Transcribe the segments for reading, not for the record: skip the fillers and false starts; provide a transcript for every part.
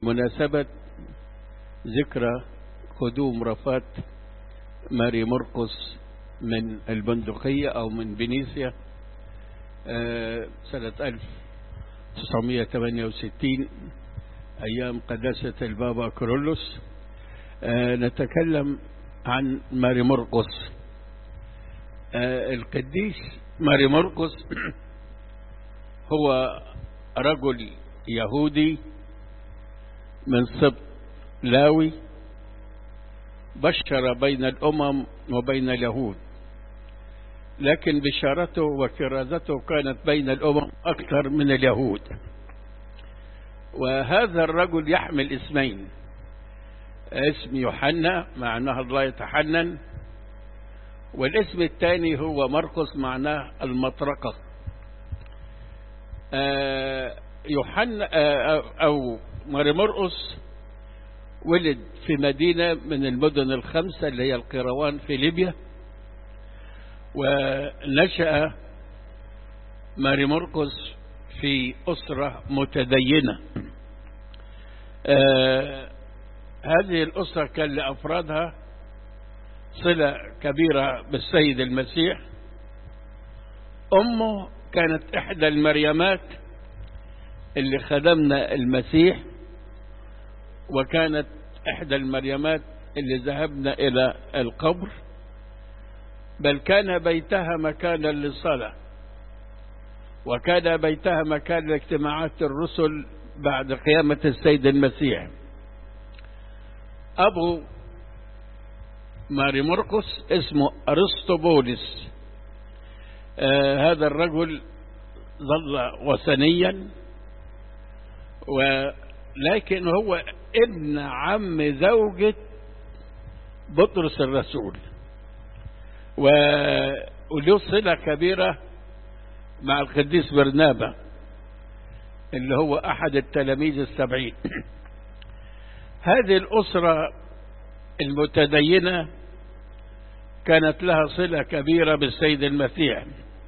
بمناسبة ذكرى قدوم رفات ماري مرقس من البندقية أو من فينيسيا سنة 1968 أيام قداسة البابا كيرلس. نتكلم عن ماري مرقس. القديس ماري مرقس هو رجل يهودي من سبط لاوي، بشر بين الأمم وبين اليهود، لكن بشارته وكرازته كانت بين الأمم أكثر من اليهود. وهذا الرجل يحمل اسمين، اسم يوحنا معناه الله يتحنن، والاسم الثاني هو مرقس معناه المطرقة. يوحنا أو ماري مرقس ولد في مدينة من المدن الخمسة اللي هي القيروان في ليبيا، ونشأ ماري مرقس في أسرة متدينة. هذه الأسرة كان لأفرادها صلة كبيرة بالسيد المسيح. أمه كانت إحدى المريمات اللي خدمنا المسيح، وكانت إحدى المريمات اللي ذهبنا إلى القبر، بل كان بيتها مكانا للصلاة، وكان بيتها مكان لاجتماعات الرسل بعد قيامة السيد المسيح. أبو ماري مرقس اسمه أرسطوبولس. هذا الرجل ظل وثنيا، ولكن هو ابن عم زوجة بطرس الرسول، وله صلة كبيرة مع القديس برنابا اللي هو أحد التلاميذ السبعين. هذه الأسرة المتدينة كانت لها صلة كبيرة بالسيد المسيح،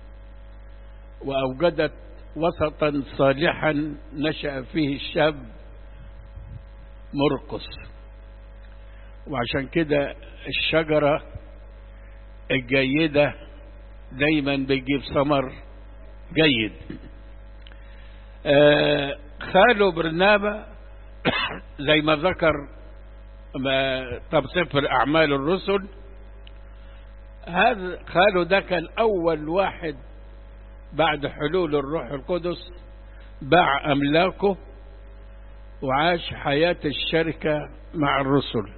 وأوجدت وسطا صالحا نشأ فيه الشاب مرقس. وعشان كده الشجرة الجيدة دايما بيجيب ثمر جيد. خاله برنابا زي ما ذكر طب سفر أعمال الرسل، هذا خاله ده كان أول واحد بعد حلول الروح القدس باع أملاكه وعاش حياة الشركة مع الرسل.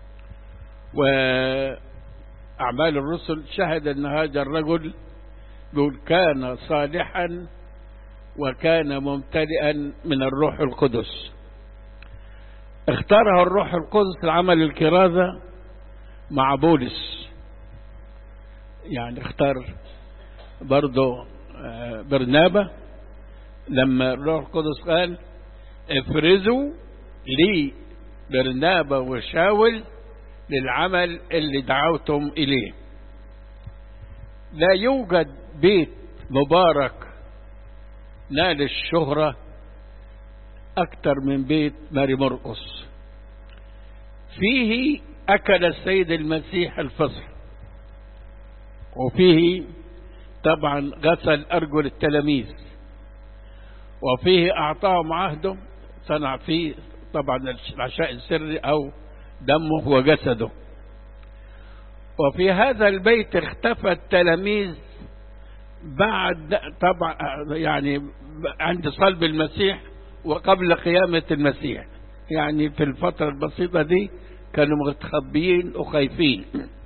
وأعمال الرسل شهد أن هذا الرجل يقول كان صالحا وكان ممتلئا من الروح القدس. اختاره الروح القدس لعمل الكرازة مع بولس، يعني اختار برضه برنابا لما الروح القدس قال افرزوا لي برنابا وشاول للعمل اللي دعوتم إليه. لا يوجد بيت مبارك نال الشهرة أكثر من بيت ماري مرقس. فيه أكل السيد المسيح الفصح، وفيه طبعا غسل أرجل التلاميذ، وفيه أعطاهم عهده، صنع فيه طبعا العشاء السري أو دمه وجسده. وفي هذا البيت اختفى التلاميذ بعد طبعا يعني عند صلب المسيح وقبل قيامة المسيح، يعني في الفترة البسيطة دي كانوا متخبيين وخايفين.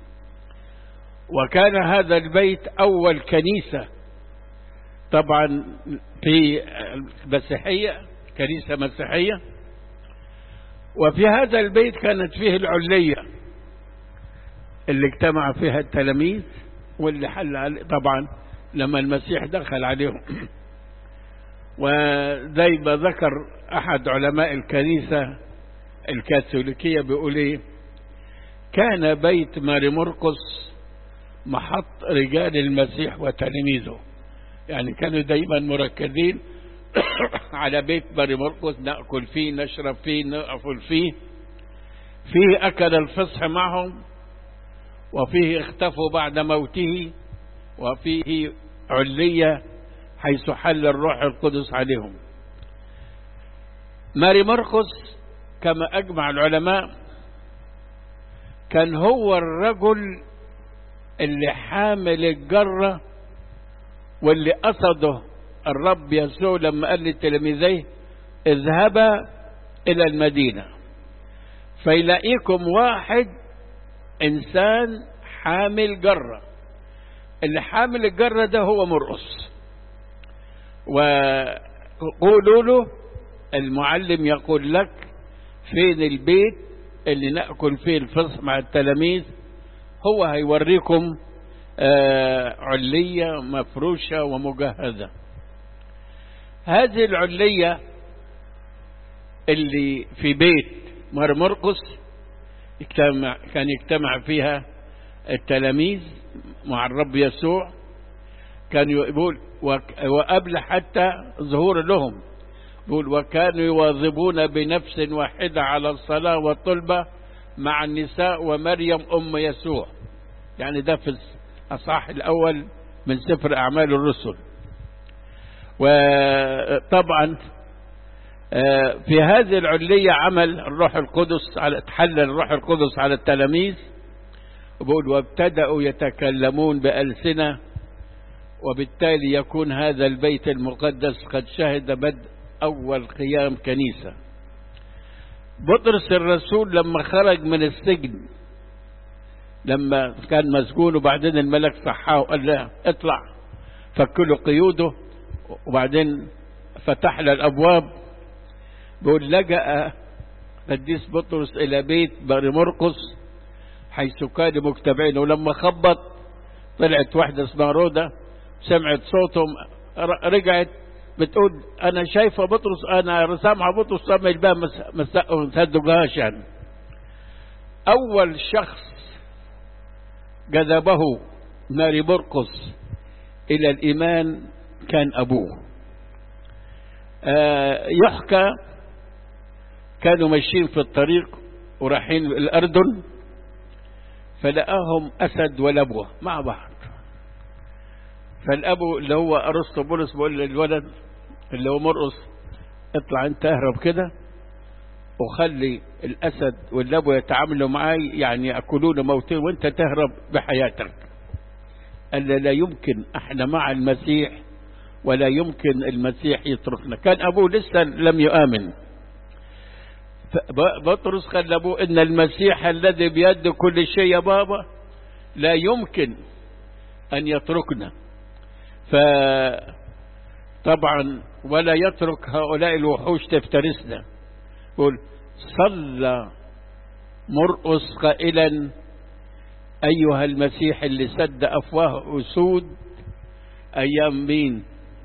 وكان هذا البيت أول كنيسة طبعا في المسيحية، كنيسة مسيحية. وفي هذا البيت كانت فيه العلية اللي اجتمع فيها التلاميذ، واللي حل عليه طبعا لما المسيح دخل عليهم. وزي ما ذكر أحد علماء الكنيسة الكاثوليكية بيقول ايه، كان بيت ماري مرقس محط رجال المسيح وتلاميذه، يعني كانوا دايما مركزين على بيت ماري مرقس، نأكل فيه، نشرب فيه، نأكل فيه. فيه أكل الفصح معهم، وفيه اختفوا بعد موته، وفيه علية حيث حل الروح القدس عليهم. ماري مرقس كما أجمع العلماء كان هو الرجل اللي حامل الجرة، واللي قصده الرب يسوع لما قال لتلاميذيه اذهبا إلى المدينة فيلاقيكم واحد إنسان حامل جرة. اللي حامل الجرة ده هو مرقس. وقولوا له المعلم يقول لك فين البيت اللي نأكل فيه الفصح مع التلاميذ، هو هيوريكم علية مفروشة ومجهزة. هذه العلية اللي في بيت ماري مرقس كان يجتمع فيها التلاميذ مع الرب يسوع. كان يقول وقبل حتى ظهور لهم يقول وكانوا يواظبون بنفس واحدة على الصلاة والطلبة مع النساء ومريم أم يسوع. يعني ده في الأصحاح الأول من سفر أعمال الرسل. وطبعا في هذه العلية عمل الروح القدس تحلل الروح القدس على التلاميذ. وبقول وابتدأوا يتكلمون بألسنة، وبالتالي يكون هذا البيت المقدس قد شهد بدء أول قيام كنيسة. بطرس الرسول لما خرج من السجن، لما كان مسجون وبعدين الملك صحاه وقال له اطلع، فك له قيوده وبعدين فتح له الأبواب. بيقول لجأ قديس بطرس إلى بيت ماري مرقس حيث كانوا مجتمعين، ولما خبط طلعت واحدة اسمها رودة سمعت صوتهم، رجعت بتقول أنا شايفة بطرس، أنا سامعة بطرس سامع الباب ما صدقهاش. يعني أول شخص جذبه ماري مرقس إلى الإيمان كان أبوه. يحكى كانوا ماشيين في الطريق ورايحين الأردن، فلقاهم أسد ولبوة مع بعض. فالأبو اللي هو أرسطو بولس بيقول للولد اللي هو مرقس اطلع انت اهرب كده وخلي الأسد واللبوة يتعاملوا معاي، يعني يأكلون موتين وانت تهرب بحياتك. قال لا يمكن، احنا مع المسيح ولا يمكن المسيح يتركنا. كان أبوه لسه لم يؤمن. بطرس قال لأبوه إن المسيح الذي بيد كل شيء يا بابا لا يمكن أن يتركنا. فطبعا ولا يترك هؤلاء الوحوش تفترسنا. يقول صلى مرقس قائلا أيها المسيح اللي سد أفواه أسود أيام مين؟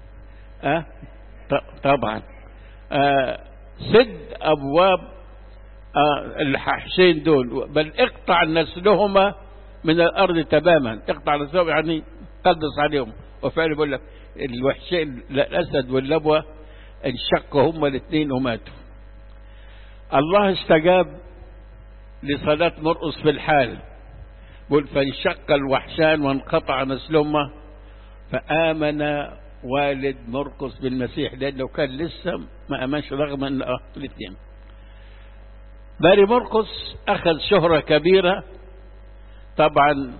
طبعا سد أبواب الححشين دول، بل اقطع نسلهما من الأرض تماما. اقطع نسلهم يعني قدس عليهم. وفعلا بقول لك الوحشين الأسد واللبوة انشقوا هما الاثنين وماتوا. الله استجاب لصلاة مرقس في الحال. بقول فانشق الوحشان وانقطع نسلهما، فآمن والد مرقس بالمسيح لأنه كان لسه ما آمنش رغم أن الاثنين. ماري مرقس أخذ شهرة كبيرة طبعا.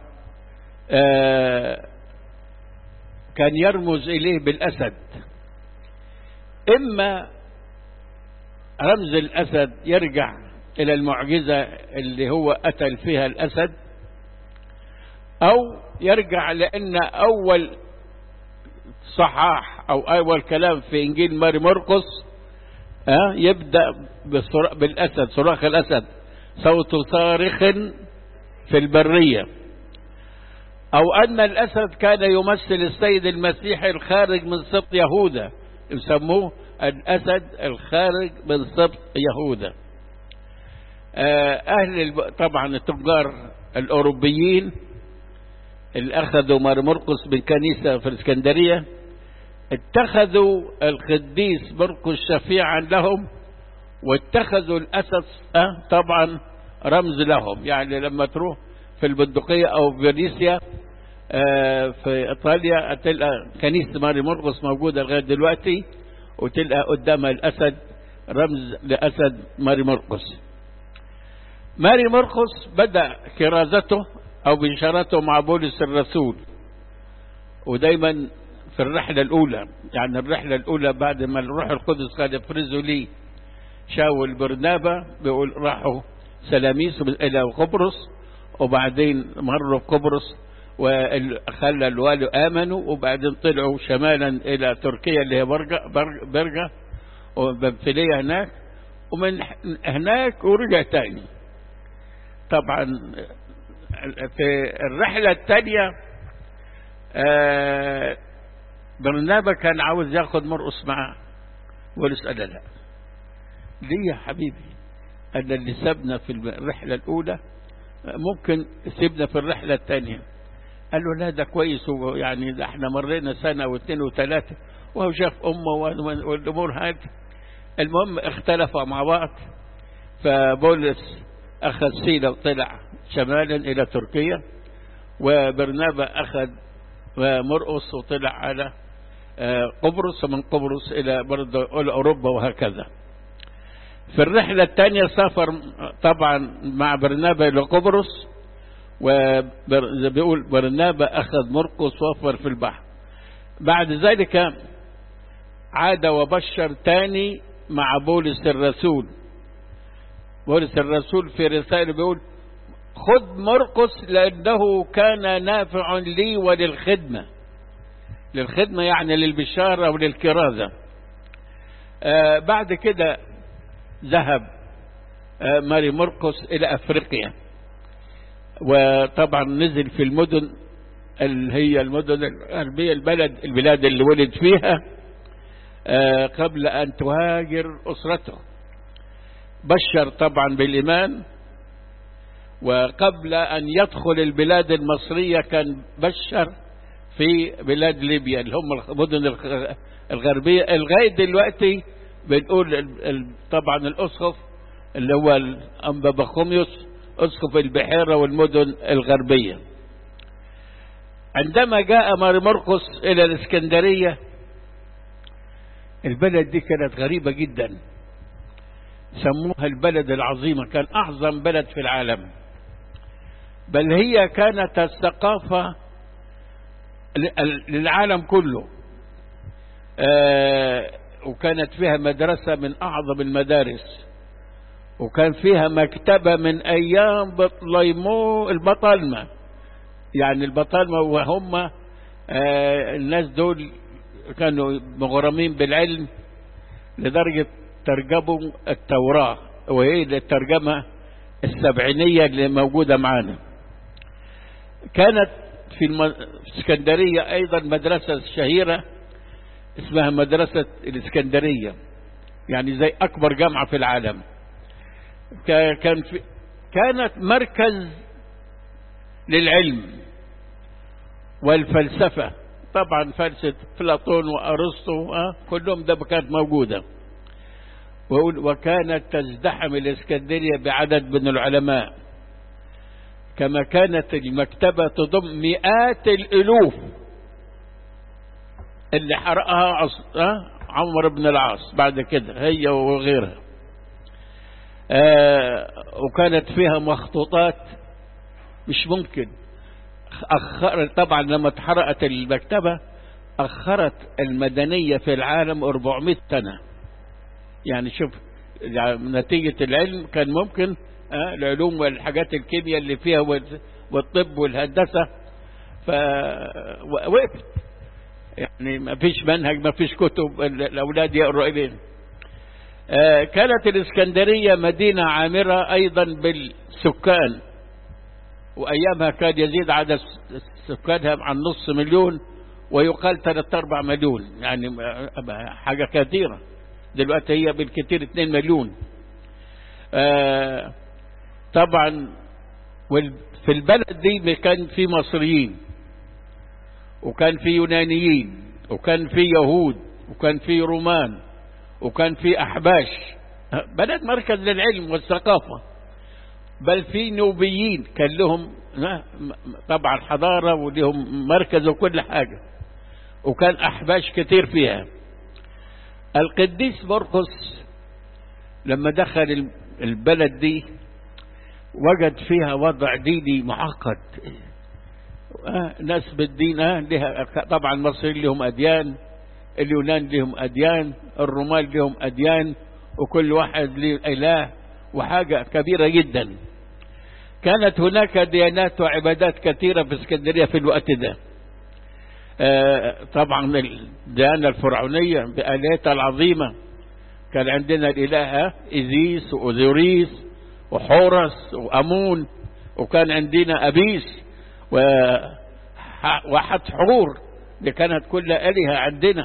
كان يرمز إليه بالأسد. إما رمز الأسد يرجع إلى المعجزة اللي هو قتل فيها الأسد، أو يرجع لأن أول صحاح أو أول كلام في إنجيل ماري مرقس يبدأ بالأسد، صراخ الأسد صوت صارخ في البرية، أو أن الأسد كان يمثل السيد المسيح الخارج من سبط يهوذا، يسموه الأسد الخارج من سبط يهوذا. طبعا التجار الأوروبيين اللي أخذوا ماري مرقس من كنيسة في الإسكندرية اتخذوا القديس مرقس شفيعا لهم، واتخذوا الأسد طبعا رمز لهم. يعني لما تروح في البندقية أو فينيسيا في إيطاليا تلقى كنيسة ماري مرقس موجودة لغاية دلوقتي، وتلقى قدامها الأسد رمز لأسد ماري مرقس. ماري مرقس بدأ كرازته أو بشارته مع بولس الرسول، ودايما في الرحلة الأولى، يعني الرحلة الأولى بعد ما الروح القدس قال افرزوا لي شاول برنابا، بيقول راحوا سلاميس إلى قبرص، وبعدين مروا قبرص وخلى الوالي آمنوا، وبعدين طلعوا شمالا إلى تركيا اللي هي برجة وبنفلية هناك، ومن هناك ورجع تاني. طبعا في الرحلة الثانية برنابا كان عاوز ياخد مرقس معاه، بولس قال لا، ليه يا حبيبي؟ أنا اللي سابنا في الرحلة الأولى ممكن سيبنا في الرحلة الثانية. قال له لا ده كويس، يعني ده احنا مرينا سنة واثنين وثلاثة، وهو شاف أمه والأمور هذه. المهم اختلفوا مع بعض، فبولس أخذ سيلة وطلع شمالا إلى تركيا، وبرنابا أخذ مرقس وطلع على قبرص، ومن قبرص إلى برضه أوروبا، وهكذا. في الرحلة الثانية سافر طبعا مع برنابا إلى قبرص، وبيقول برنابا أخذ مرقس وفر في البحر. بعد ذلك عاد وبشر تاني مع بولس الرسول. بولس الرسول في رسالة بيقول خذ مرقس لأنه كان نافع لي وللخدمة. للخدمة يعني للبشارة وللكرازة. بعد كده ذهب ماري مرقس إلى أفريقيا، وطبعا نزل في المدن اللي هي المدن الغربية، البلاد اللي ولد فيها قبل أن تهاجر أسرته. بشر طبعا بالإيمان، وقبل أن يدخل البلاد المصرية كان بشر في بلاد ليبيا اللي هم المدن الغربية. لغاية دلوقتي بنقول طبعا الأسقف اللي هو الأنبا بخوميوس أسقف البحيرة والمدن الغربية. عندما جاء ماري مرقس إلى الإسكندرية، البلد دي كانت غريبة جدا، سموها البلد العظيمة، كان أعظم بلد في العالم، بل هي كانت الثقافة للعالم كله. وكانت فيها مدرسة من أعظم المدارس، وكان فيها مكتبة من أيام بطليمو البطالمة. يعني البطالمة وهم الناس دول كانوا مغرمين بالعلم لدرجة ترجموا التوراة، وهي الترجمة السبعينية اللي موجودة معانا. كانت في الإسكندرية أيضا مدرسة شهيرة اسمها مدرسة الإسكندرية، يعني زي أكبر جامعة في العالم. كانت مركز للعلم والفلسفة، طبعا فلسفة أفلاطون وأرسطو كلهم ده كانت موجودة. وكانت تزدحم الإسكندرية بعدد من العلماء، كما كانت المكتبة تضم مئات الألوف اللي حرقها عمر بن العاص بعد كده هي وغيرها. وكانت فيها مخطوطات مش ممكن. طبعا لما اتحرقت المكتبة أخرت المدنية في العالم 400 سنة. يعني شوف نتيجة العلم كان ممكن العلوم والحاجات الكيمياء اللي فيها والطب والهندسة فوقفت. يعني ما فيش منهج، ما فيش كتب الأولاد يقروا إليه. كانت الإسكندرية مدينة عامرة أيضا بالسكان، وأيامها كان يزيد عدد سكانها عن 500,000 ويقال 3-4 مليون، يعني حاجة كثيرة. دلوقتي هي بالكثير 2 مليون. طبعا في البلد دي كان في مصريين، وكان في يونانيين، وكان في يهود وكان في رومان وكان في أحباش، بلد مركز للعلم والثقافة، بل في نوبيين كان لهم طبعا حضارة ولهم مركز وكل حاجة، وكان أحباش كتير فيها. القديس مرقس لما دخل البلد دي وجد فيها وضع ديني معقد، ناس بالدين لها طبعا المصريين لهم أديان، اليونان لهم أديان، الرومان لهم أديان، وكل واحد له إله، وحاجة كبيرة جدا. كانت هناك ديانات وعبادات كثيرة في اسكندرية في الوقت ده. طبعا الديانة الفرعونية بآلهتها العظيمة، كان عندنا الإله إيزيس وأوزوريس وحورس وأمون، وكان عندنا أبيس وحتحور، دي كانت كلها آلهة عندنا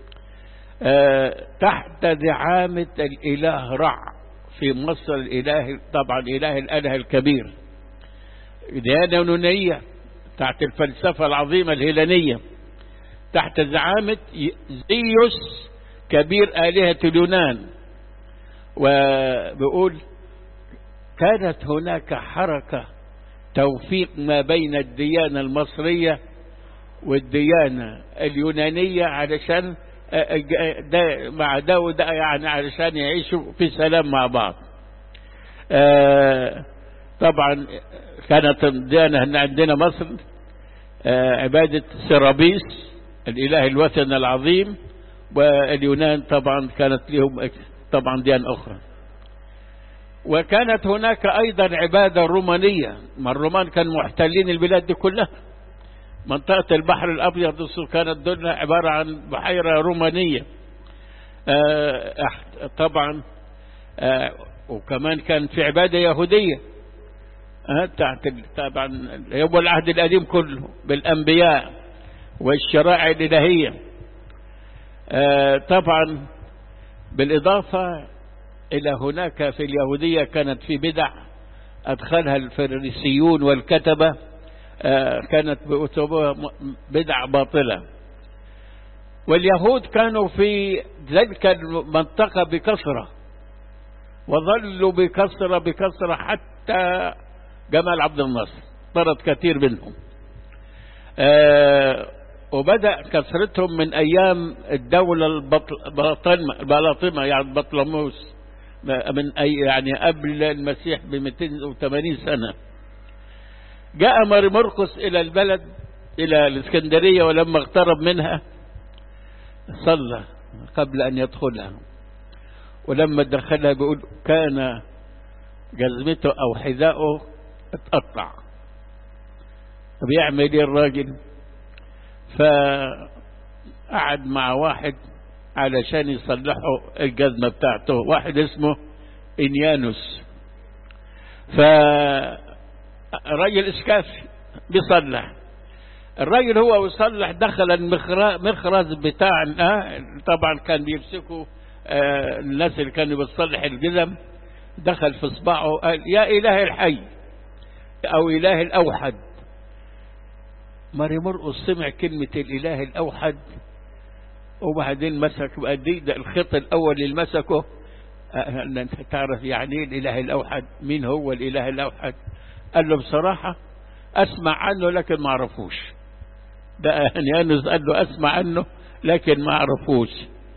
تحت زعامة الإله رع في مصر، الإله طبعا إله الآلهة الكبير. ديانة يونانية تحت الفلسفة العظيمة الهيلانية تحت زعامة زيوس كبير آلهة اليونان. وبيقول كانت هناك حركة توفيق ما بين الديانة المصرية والديانة اليونانية علشان ده مع ده وده، يعني علشان يعيشوا في سلام مع بعض. طبعا كانت الديانة عندنا مصر عبادة سيرابيس الإله الوثن العظيم، واليونان طبعا كانت لهم طبعا ديانة أخرى. وكانت هناك أيضا عبادة رومانية، ما الرومان كانوا محتلين البلاد دي كلها، منطقة البحر الأبيض كانت دولة عبارة عن بحيرة رومانية. طبعا وكمان كان في عبادة يهودية طبعا يوم العهد القديم كله بالأنبياء والشرائع الإلهية. طبعا بالإضافة إلى هناك في اليهودية كانت في بدع أدخلها الفريسيون والكتبة، كانت بدع باطلة. واليهود كانوا في تلك المنطقة بكثرة، وظلوا بكثرة حتى جمال عبد الناصر طرد كثير منهم. وبدأ كثرتهم من أيام الدولة البلاطمة يعني بطلموس، من يعني قبل المسيح ب 280 سنة. جاء ماري مرقس إلى البلد إلى الإسكندرية، ولما اقترب منها صلى قبل أن يدخلها، ولما دخلها بيقول كان جزمته أو حذاؤه اتقطع. بيعمل ايه الراجل؟ فقعد مع واحد علشان يصلحوا الجزمة بتاعته، واحد اسمه إنيانوس، فراجل إسكافي بيصلح. الراجل هو يصلح دخل المخرز بتاع طبعا كان بيمسكوا الناس اللي كانوا بيصلح الجزم، دخل في صباعه قال يا إله الحي أو إله الأوحد. ماري مرقس سمع كلمة الإله الأوحد، وبعدين مسك ده الخط الأول اللي مسكه. أنت تعرف يعني إيه الإله الأوحد؟ مين هو الإله الأوحد؟ قال له بصراحة أسمع عنه لكن ما أعرفوش. ده يانوس قال له أسمع عنه لكن ما أعرفوش.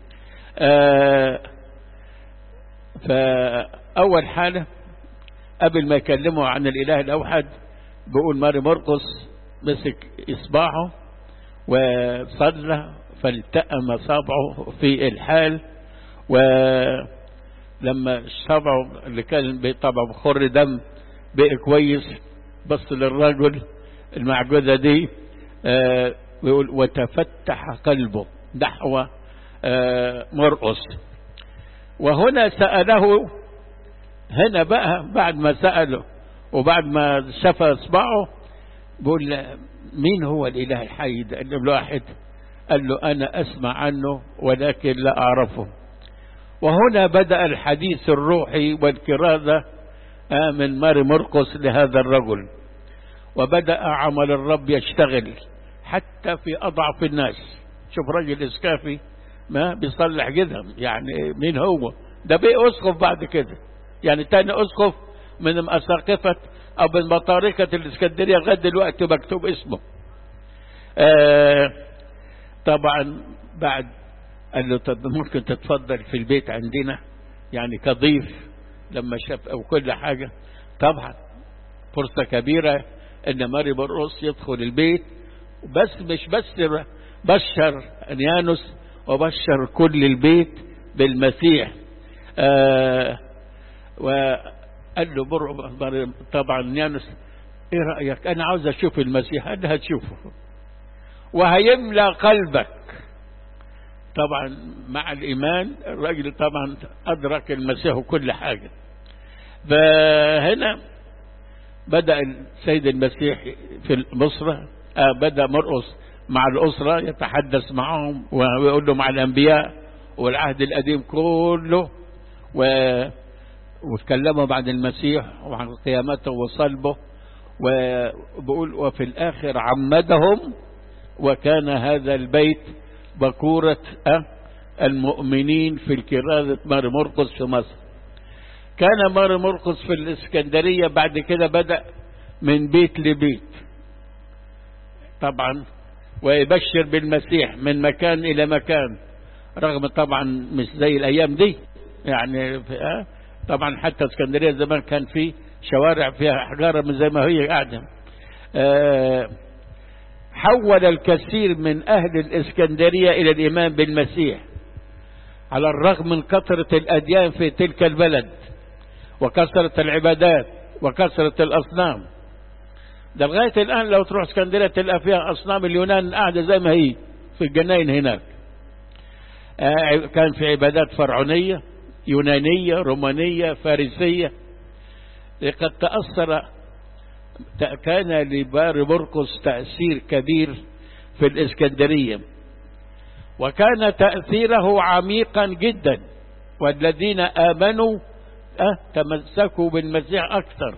فأول حالة قبل ما يكلموا عن الإله الأوحد بيقول ماري مرقس مسك إصبعه وصلى فالتأم صابعه في الحال، ولما صبعه اللي كان طبعا بخر دم بقى كويس، بص للرجل المعجزة دي بيقول وتفتح قلبه نحو مرقس. وهنا سأله، هنا بقى بعد ما سأله وبعد ما شاف اصبعه بيقول مين هو الإله الحي ده؟ الواحد قال له أنا أسمع عنه ولكن لا أعرفه. وهنا بدأ الحديث الروحي والكرازة من ماري مرقس لهذا الرجل، وبدأ عمل الرب يشتغل حتى في أضعف الناس. شوف راجل إسكافي ما بيصلح جدهم، يعني مين هو ده؟ بقى أسقف بعد كده، يعني تاني أسقف من أساقفة أو من بطاركة الإسكندرية لغاية دلوقتي مكتوب اسمه. طبعا بعد قال له طب ممكن تتفضل في البيت عندنا يعني كضيف، لما شاف أو كل حاجة. طبعا فرصة كبيرة ان ماري مرقس يدخل البيت، بس مش بس بشر انيانوس وبشر كل البيت بالمسيح. وقال له طبعا انيانوس ايه رأيك؟ انا عاوز اشوف المسيح. قال له هتشوفه وهيملى قلبك. طبعا مع الايمان الراجل طبعا ادرك المسيح وكل حاجة. فهنا بدأ السيد المسيح في الأسرة، بدأ مرقس مع الأسرة يتحدث معهم ويقول لهم مع الأنبياء والعهد القديم كله، وتكلموا عن المسيح وعن قيامته وصلبه، وبقول وفي الآخر عمدهم، وكان هذا البيت بكورة المؤمنين في الكرازة ماري مرقس في مصر. كان ماري مرقس في الإسكندرية بعد كده بدأ من بيت لبيت طبعا، ويبشر بالمسيح من مكان إلى مكان، رغم طبعا مش زي الأيام دي يعني. طبعا حتى اسكندرية زمان كان في شوارع فيها حجارة من زي ما هي قاعدة. حول الكثير من أهل الإسكندرية إلى الإيمان بالمسيح على الرغم من كثرة الأديان في تلك البلد وكثرة العبادات وكثرة الأصنام. ده لغاية الآن لو تروح اسكندرية تلقى فيها أصنام اليونان قاعدة زي ما هي في الجناين هناك. كان في عبادات فرعونية يونانية رومانية فارسية. لقد كان لماري مرقس تأثير كبير في الإسكندرية، وكان تأثيره عميقا جدا، والذين آمنوا تمسكوا بالمسيح أكثر.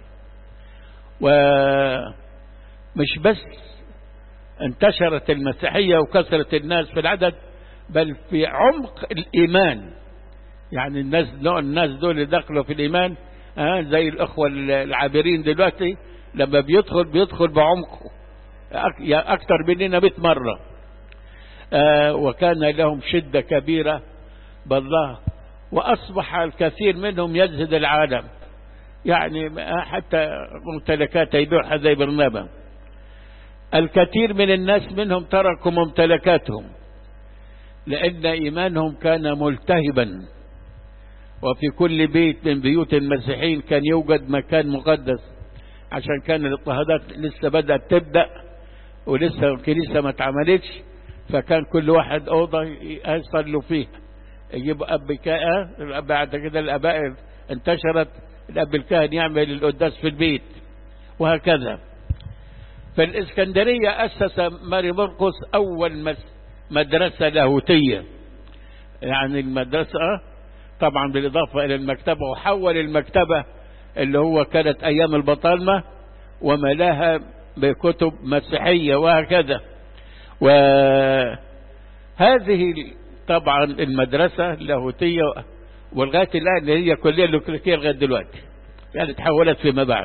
ومش بس انتشرت المسيحية وكثرت الناس في العدد، بل في عمق الإيمان. يعني الناس دول اللي دخلوا في الإيمان زي الأخوة العابرين دلوقتي، لما بيدخل بعمقه أكثر مننا 100 مرة. وكان لهم شدة كبيرة بالله، وأصبح الكثير منهم يزهد العالم، يعني حتى ممتلكات يبيعها زي برنابا. الكثير من الناس منهم تركوا ممتلكاتهم لأن إيمانهم كان ملتهبا. وفي كل بيت من بيوت المسيحيين كان يوجد مكان مقدس، عشان كان الاضطهادات لسه بدأت تبدأ ولسه الكنيسة ما اتعملتش، فكان كل واحد أوضة يصلوا فيها. يجيب أب كاهن، بعد كده الآباء انتشرت، الأب الكاهن يعمل القداس في البيت، وهكذا. في الإسكندرية أسس ماري مرقس أول مدرسة لاهوتية، يعني المدرسة طبعا بالإضافة إلى المكتبة، وحول المكتبة اللي هو كانت أيام البطالمة وملاها بكتب مسيحية وهكذا. وهذه طبعا المدرسة اللاهوتية ولغاية الآن هي كلية لوكليكية لغاية دلوقتي، يعني تحولت فيما بعد.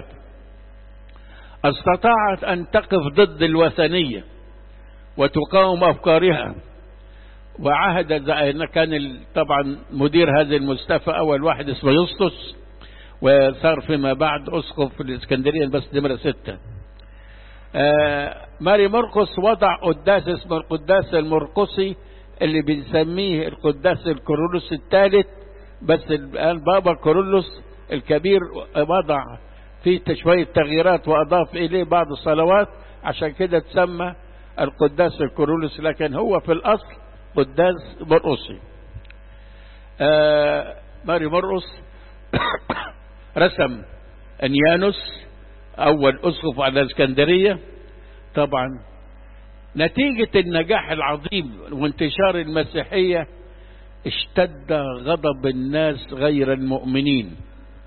استطاعت أن تقف ضد الوثنية وتقاوم أفكارها، وعهد كان طبعا مدير هذه المستشفى أول واحد اسمه يسطس، وصار فيما بعد أسقف في الإسكندرية بس نمرة 6. ماري مرقس وضع قداس اسمه القداس المرقسي اللي بنسميه القداس الكورولوس الثالث، بس الآن بابا كورولوس الكبير وضع فيه شوية تغييرات وأضاف إليه بعض الصلوات، عشان كده تسمى القداس الكورولوس، لكن هو في الأصل قداس مرقسي. ماري مرقس رسم انيانوس أول أسقف على الإسكندرية. طبعا نتيجة النجاح العظيم وانتشار المسيحية اشتد غضب الناس غير المؤمنين.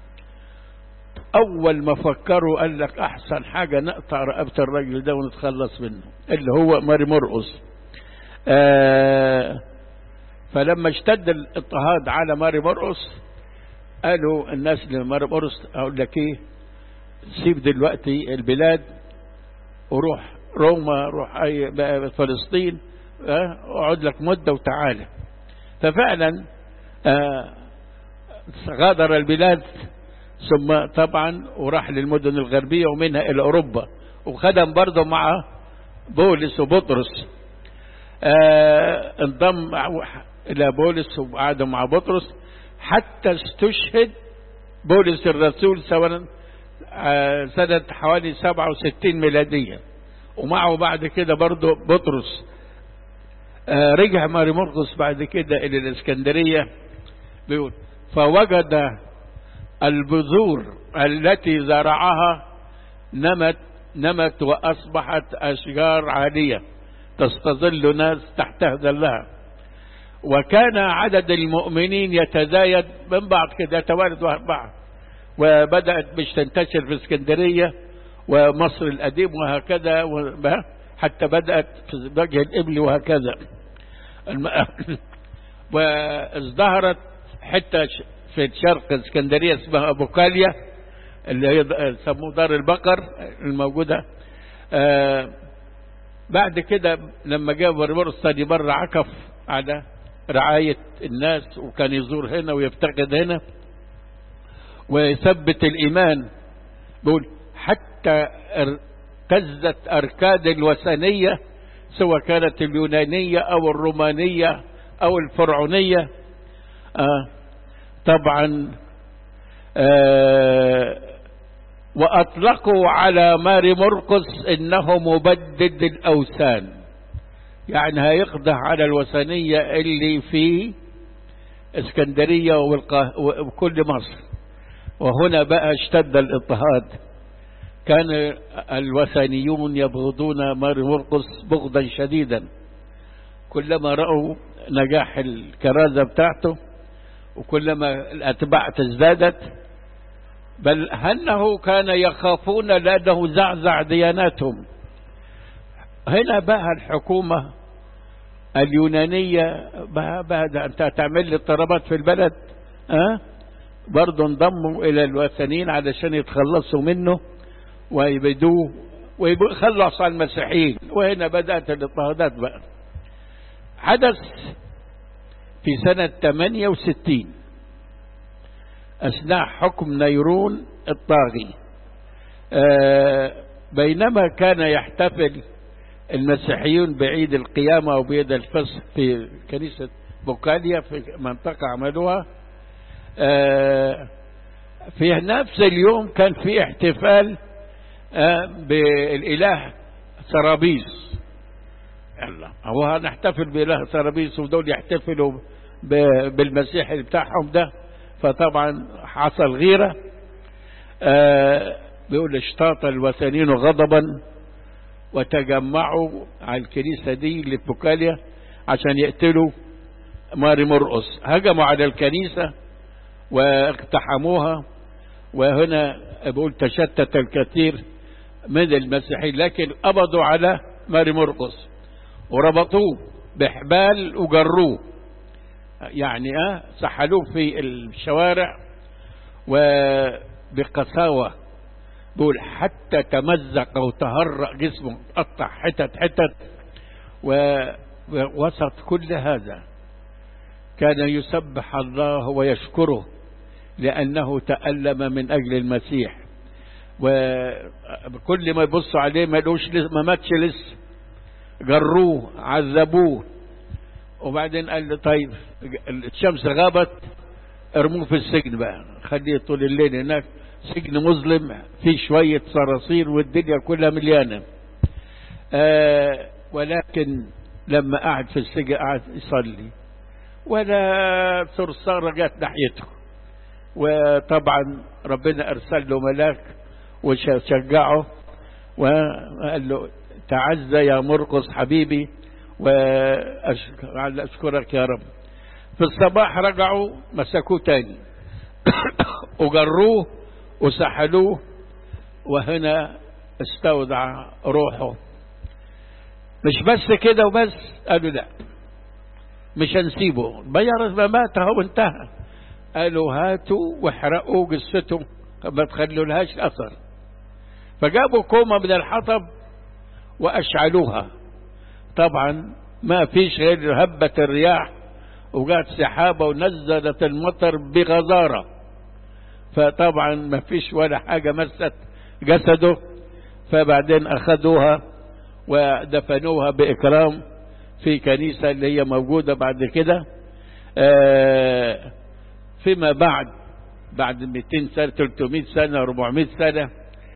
أول ما فكروا قال لك أحسن حاجة نقطع رقبة الرجل ده ونتخلص منه، اللي هو ماري مرقس. فلما اشتد الاضطهاد على ماري مرقس قالوا الناس لماري مرقس اقول لك ايه، سيب دلوقتي البلاد وروح روما، روح اي فلسطين، اقعد لك مدة وتعالى. ففعلا غادر البلاد، ثم طبعا وراح للمدن الغربية ومنها إلى أوروبا، وخدم برضه مع بولس وبطرس. انضم إلى بولس وقعدوا مع بطرس حتى استشهد بولس الرسول سنة حوالي 67 ميلادية، ومعه بعد كده برضه بطرس. رجع ماري مرقس بعد كده إلى الإسكندرية، بيقول فوجد البذور التي زرعها نمت وأصبحت أشجار عالية تستظل ناس تحتها ظلها، وكان عدد المؤمنين يتزايد من بعض كده، يتوالد بعض، وبدأت مش تنتشر في اسكندرية ومصر القديم وهكذا، حتى بدأت في وجه الإبل وهكذا. وازدهرت حتى في شرق اسكندرية اسمها أبو كاليا، اللي هي سموه دار البقر الموجودة. بعد كده لما جاء مرقس تاني مرة عكف على رعاية الناس، وكان يزور هنا ويفتقد هنا ويثبت الإيمان. بقول حتى ارتزت أركاد الوثنية، سواء كانت اليونانية أو الرومانية أو الفرعونية. طبعا وأطلقوا على ماري مرقس إنه مبدد الأوثان، يعني هيقضي على الوثنية اللي في اسكندرية وكل مصر. وهنا بقى اشتد الاضطهاد، كان الوثنيون يبغضون ماري مرقس بغضا شديدا، كلما رأوا نجاح الكرازة بتاعته وكلما الأتباع تزدادت، بل أنه كان يخافون لأنه زعزع دياناتهم. هنا بقى الحكومة اليونانية بعد أن تعمل لي اضطرابات في البلد، برضو انضموا إلى الوثنيين علشان يتخلصوا منه ويبدوه ويخلصوا على المسيحيين. وهنا بدأت الاضطهادات بقى. حدث في سنة 68 أثناء حكم نيرون الطاغي، بينما كان يحتفل المسيحيون بعيد القيامة وبعيد الفصح في كنيسة بوكاليا في منطقة عملوها، في نفس اليوم كان في احتفال بالإله سرابيس. الله، هو هنحتفل بإله سرابيس ودول يحتفلوا بالمسيح بتاعهم ده، فطبعا حصل غيرة. بيقول اشتاط الوثنيين غضبا وتجمعوا على الكنيسة دي اللي في بوكاليا عشان يقتلوا ماري مرقس. هجموا على الكنيسة واقتحموها، وهنا بيقول تشتت الكثير من المسيحيين، لكن قبضوا على ماري مرقس وربطوه بحبال وجروه، يعني سحلوه في الشوارع وبقساوة. بيقول حتى تمزق وتهرأ جسمه، قطع حتت حتت. ووسط كل هذا كان يسبح الله ويشكره لأنه تألم من أجل المسيح. وكل ما يبصوا عليه ما ماتش لسه، جروه عذبوه. وبعدين قال له طيب الشمس غابت، ارموه في السجن بقى، خليه طول الليل هناك، سجن مظلم فيه شوية صراصير والدنيا كلها مليانة. ولكن لما قعد في السجن قعد يصلي ولا صرصارة جات ناحيته. وطبعا ربنا أرسل له ملاك وشجعه وقال له تعزى يا مرقس حبيبي وأشكرك يا رب. في الصباح رجعوا مسكوه تاني وجروه وسحلوه، وهنا استودع روحه. مش بس كده وبس، قالوا لا مش هنسيبه، بيرز ما مات هو انتهى. قالوا هاتوا واحرقوا جثته ما تخلوا لهاش اثر. فجابوا كومة من الحطب واشعلوها. طبعا ما فيش غير هبة الرياح وجات سحابة ونزلت المطر بغزارة، فطبعا ما فيش ولا حاجة مست جسده. فبعدين أخذوها ودفنوها بإكرام في كنيسة اللي هي موجودة بعد كده. فيما بعد 200 سنة 300 سنة 400 سنة